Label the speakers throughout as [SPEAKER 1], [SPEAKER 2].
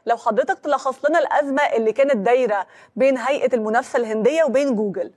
[SPEAKER 1] لو حضرتك تلخص لنا الأزمة اللي كانت دايرة بين هيئة المنافسة الهندية وبين جوجل.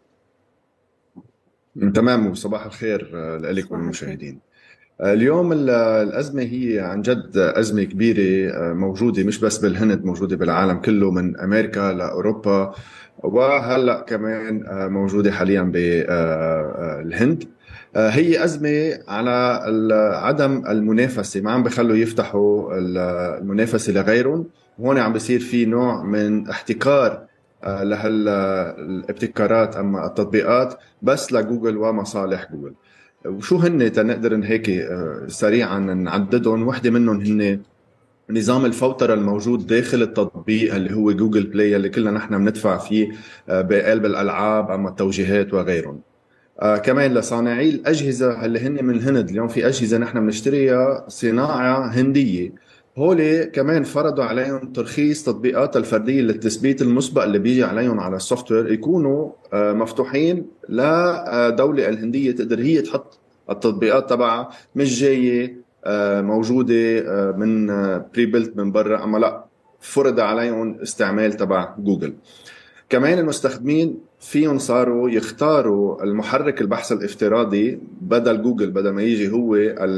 [SPEAKER 2] تمام، وصباح الخير لك
[SPEAKER 1] صباح الخير.
[SPEAKER 2] وللمشاهدين. اليوم الأزمة هي عن جد أزمة كبيرة، موجودة مش بس بالهند، موجودة بالعالم كله من أمريكا لأوروبا، وهلأ كمان موجودة حاليا بالهند. هي أزمة على عدم المنافسة، ما عم بخلوا يفتحوا المنافسة لغيرهم. هون عم بيصير في نوع من احتكار لهالابتكارات أما التطبيقات بس لجوجل ومصالح جوجل. وشو هن تنقدر هيك سريعا نعددهم؟ وحده منهم هن نظام الفوترة الموجود داخل التطبيق اللي هو جوجل بلاي، اللي كلنا نحن بندفع فيه بقلب الألعاب أما التوجيهات وغيرهم. كمان لصانعي الأجهزة اللي هن من الهند، اليوم في أجهزة نحن بنشتريها صناعة هندية، هولي كمان فرضوا عليهم ترخيص تطبيقات الفردية للتثبيت المسبق اللي بيجي عليهم على السوفت وير يكونوا مفتوحين لدولة الهندية تقدر هي تحط التطبيقات تبعها، مش جاية موجودة من بري بيلت من برا، أما لا، فرض عليهم استعمال تبع جوجل. كمان المستخدمين فيهم صاروا يختاروا المحرك البحث الافتراضي بدل جوجل، بدل ما يجي هو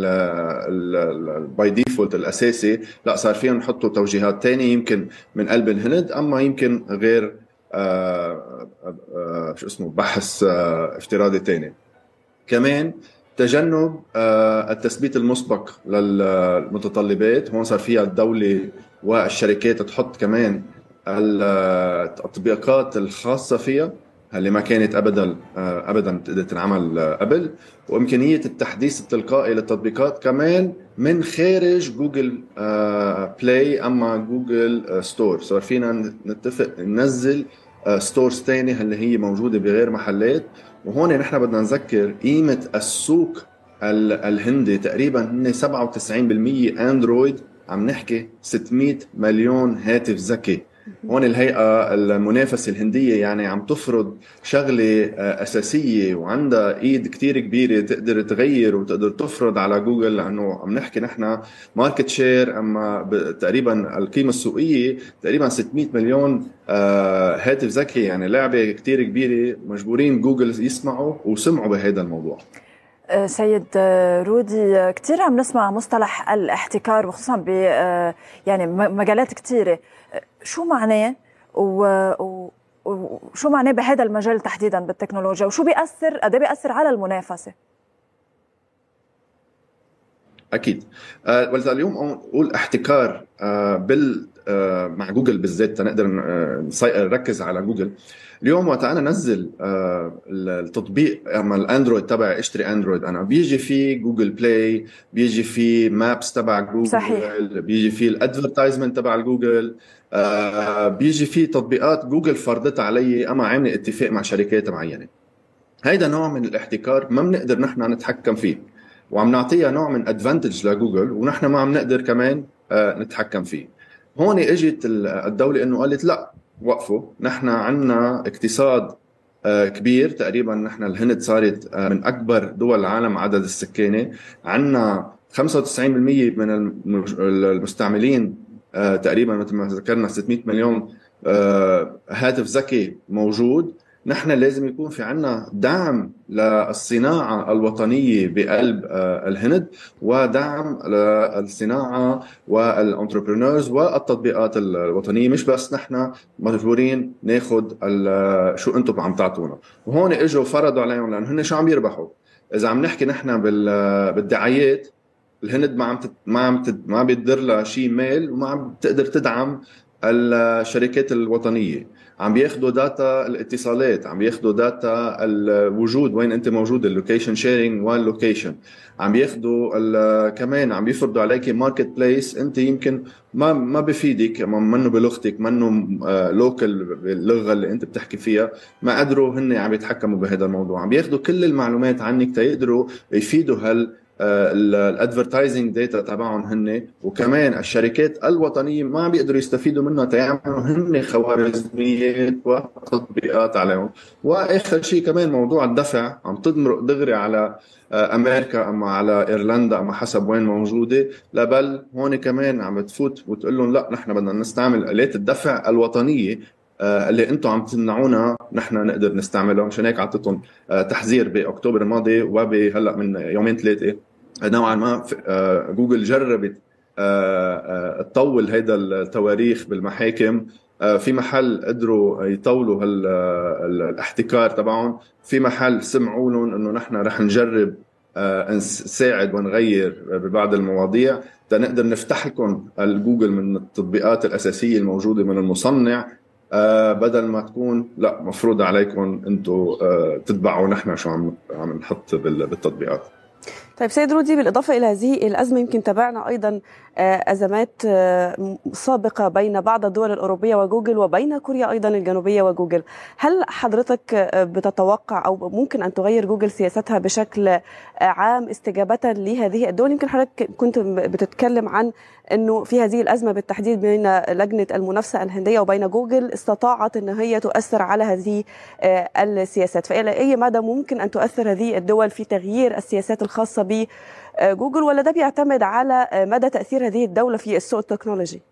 [SPEAKER 2] باي ديفولت الاساسي، لا صار فيهم يحطوا توجيهات تانية يمكن من قلب الهند، اما يمكن غير شو اسمه بحث افتراضي تاني. كمان تجنب التثبيت المسبق للمتطلبات، هون صار فيها الدولة والشركات تحط كمان التطبيقات الخاصة فيها اللي ما كانت ابدا تقدر تنعمل قبل، وامكانيه التحديث التلقائي للتطبيقات كمان من خارج جوجل بلاي اما جوجل ستور. صار فينا نتفق ننزل ستورز تاني اللي هي موجوده بغير محلات. وهون نحن بدنا نذكر قيمه السوق الهندي تقريبا هن 97% اندرويد، عم نحكي 600 مليون هاتف ذكي. هون الهيئة المنافسة الهندية يعني عم تفرض شغلة أساسية وعندها إيد كتير كبيرة تقدر تغير وتقدر تفرض على جوجل، لأنه عم نحكي نحن ماركت شير، أما تقريبا القيمة السوقية تقريبا 600 مليون هاتف ذكي، يعني لعبة كتير كبيرة، مجبورين جوجل يسمعوا وسمعوا بهذا الموضوع.
[SPEAKER 3] سيد رودي، كتير عم نسمع مصطلح الاحتكار وخصوصا ب يعني مجالات كتيرة. شو معناه وشو معناه بهذا المجال تحديدا بالتكنولوجيا، وشو بيأثر قد ايه بيأثر على المنافسة؟
[SPEAKER 2] اكيد. ولذا اليوم نقول احتكار مع جوجل بالذات، نقدر نركز على جوجل. اليوم وقت انا انزل التطبيق اما الاندرويد تبعي، اشتري اندرويد، انا بيجي فيه جوجل بلاي، بيجي فيه مابس تبع جوجل،
[SPEAKER 3] صحيح.
[SPEAKER 2] بيجي فيه الادفرتايزمنت تبع جوجل، بيجي فيه تطبيقات جوجل فرضتها علي اما عامله اتفاق مع شركات معينه. هيدا نوع من الاحتكار ما بنقدر نحن نتحكم فيه، وعم نعطيها نوع من ادفانتج لجوجل ونحن ما عم نقدر كمان نتحكم فيه. هون اجت الدولة انه قالت لا، وقفوا، نحن عنا اقتصاد كبير، تقريبا نحن الهند صارت من اكبر دول العالم عدد السكاني، عنا 95% من المستعملين، تقريبا مثل ما ذكرنا 600 مليون هاتف ذكي موجود. نحن لازم يكون في عنا دعم للصناعة الوطنية بقلب الهند، ودعم للصناعة والانتربرينورز والتطبيقات الوطنية، مش بس نحن مجبورين ناخد شو انتم عم تعطونا. وهون اجوا فرضوا عليهم، لأن هن شو عم يربحوا؟ إذا عم نحكي نحن بالدعايات، الهند ما بيدر لها شيء مال، وما عم تقدر تدعم الشركات الوطنية. عم بياخدوا داتا الاتصالات، عم بياخدوا داتا الوجود، وين انت موجود، اللوكيشن شيرينج واللوكيشن. عم بياخدوا كمان عم بيفرضوا عليك ماركت بليس، انت يمكن ما بفيدك، منه بلغتك، منه لوكال باللغه اللي انت بتحكي فيها. ما قدروا هن عم يتحكموا بهذا الموضوع، عم بياخدوا كل المعلومات عنك تيقدروا يفيدوا الادفرتايزنج داتا تبعهم هن، وكمان الشركات الوطنيه ما بيقدروا يستفيدوا منها تيعملوا هن خوارزميات وتطبيقات عليهم. واخر شيء كمان موضوع الدفع عم تدمرق دغري على امريكا اما على ايرلندا اما حسب وين موجوده، بل هون كمان عم تفوت وتقول لهم لا نحن بدنا نستعمل آلات الدفع الوطنيه اللي انتم عم تمنعونا نحن نقدر نستعملهم. مشان هيك اعطيتهم تحذير باكتوبر الماضي، وبهلا من يومين ثلاثه نوعا ما جوجل جربت تطول هيدا التواريخ بالمحاكم. في محل قدروا يطولوا الاحتكار تبعهم، في محل سمعوا لهم انه نحن رح نجرب نساعد ونغير ببعض المواضيع تنقدر نفتح لكم الجوجل من التطبيقات الأساسية الموجودة من المصنع، بدل ما تكون لا مفروض عليكم انتم تتبعوا نحن شو عم نحط بالتطبيقات.
[SPEAKER 4] طيب سيد رودي، بالإضافة إلى هذه الأزمة يمكن تابعنا أيضا أزمات سابقة بين بعض الدول الأوروبية وجوجل وبين كوريا أيضا الجنوبية وجوجل. هل حضرتك بتتوقع أو ممكن أن تغير جوجل سياستها بشكل عام استجابة لهذه الدول؟ يمكن حضرتك كنت بتتكلم عن أنه في هذه الأزمة بالتحديد بين لجنة المنافسة الهندية وبين جوجل استطاعت أن هي تؤثر على هذه السياسات، فإلى أي مدى ممكن أن تؤثر هذه الدول في تغيير السياسات الخاصة بجوجل، ولا ده بيعتمد على مدى تأثير هذه الدولة في السوق التكنولوجي؟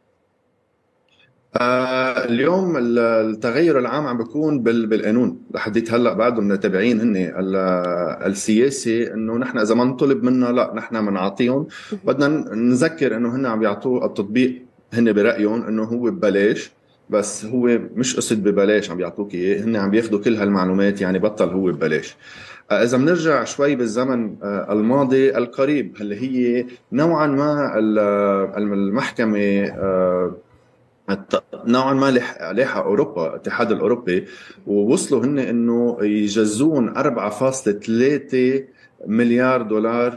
[SPEAKER 2] اليوم التغير العام عم بيكون بالقانون لحديت هلا بعدهم متابعين هن السياسي، انه نحن اذا ما نطلب منا لا نحن بنعطيهم. بدنا نذكر انه هن عم يعطوا التطبيق هن برايهم انه هو ببلاش، بس هو مش قصد ببلاش عم بيعطوك اياه، هن عم بياخذوا كل هالمعلومات، يعني بطل هو ببلاش. إذا بنرجع شوي بالزمن الماضي القريب اللي هي نوعا ما المحكمة نوعا ما لاحق أوروبا، الاتحاد الأوروبي، ووصلوا هن إنه يجزون 4.3 مليار دولار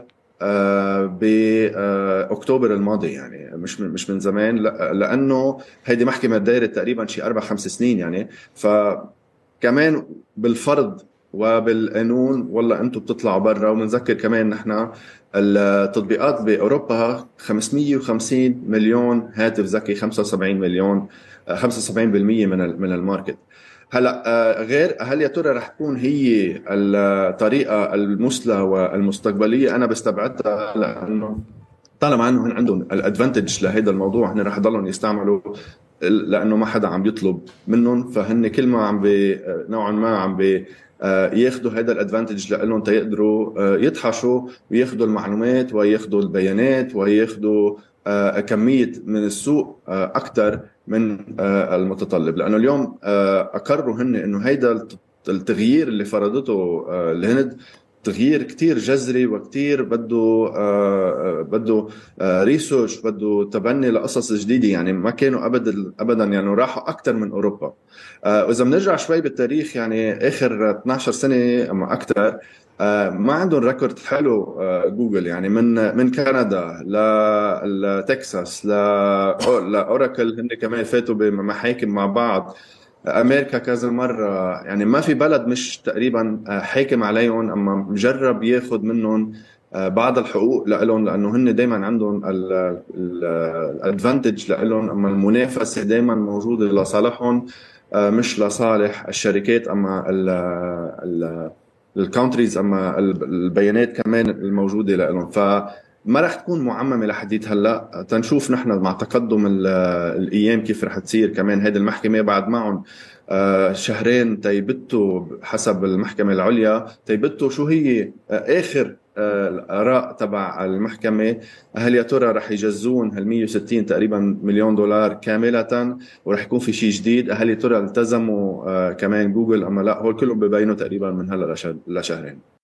[SPEAKER 2] بأكتوبر الماضي، يعني مش من زمان، لأنه هيدي محكمة دايرة تقريبا شي 4-5 سنين يعني. فكمان بالفرض وبالقانون والله انتم بتطلعوا برا. وبنذكر كمان نحن التطبيقات باوروبا 550 مليون هاتف ذكي، 75 مليون 75% من الماركت. هلا غير هل يا ترى رح تكون هي الطريقه المثلى والمستقبليه؟ انا بستبعدها، لانه طالما انه عندهم الادفانتج لهذا الموضوع هن رح يضلوا يستعملوا، لانه ما حدا عم يطلب منهم، فهن كل ما عم نوعا ما عم ياخذوا هذا الادفانتج لهم تيقدروا يدحشوا وياخذوا المعلومات وياخذوا البيانات وياخذوا كمية من السوق أكثر من المتطلب. لأنه اليوم أقروا هن إنه هيدا التغيير اللي فرضته الهند تغيير كتير جذري وكتير بده ريسيرش، بده تبني لقصص جديدة، يعني ما كانوا أبدا يعني راحوا أكتر من أوروبا. وإذا بنرجع شوي بالتاريخ يعني آخر 12 سنة أما أكتر، ما عندهم ريكورد حلو جوجل، يعني من كندا لتكساس لأوراكل، هن كمان فاتوا بمحاكم مع بعض، أمريكا كذا مرة، يعني ما في بلد مش تقريبا حاكم عليهم أما مجرب ياخد منهم بعض الحقوق لهم، لأنه هن دايما عندهم الادفانتج لهم، أما المنافسة دايما موجودة لصالحهم مش لصالح الشركات أما الكونتريز أما البيانات كمان الموجودة لهم. فما رح تكون معممة لحديت هلأ، تنشوف نحن مع تقدم الأيام كيف رح تصير. كمان هذه المحكمة بعد معهم شهرين تيبتوا حسب المحكمة العليا، تيبتوا شو هي آخر الآراء تبع المحكمة. هل يا ترى رح يجزون هال 160 تقريبا مليون دولار كاملة ورح يكون في شيء جديد؟ هل يا ترى التزموا كمان جوجل أما لا؟ هو كلهم ببينوا تقريبا من هلا لشهرين.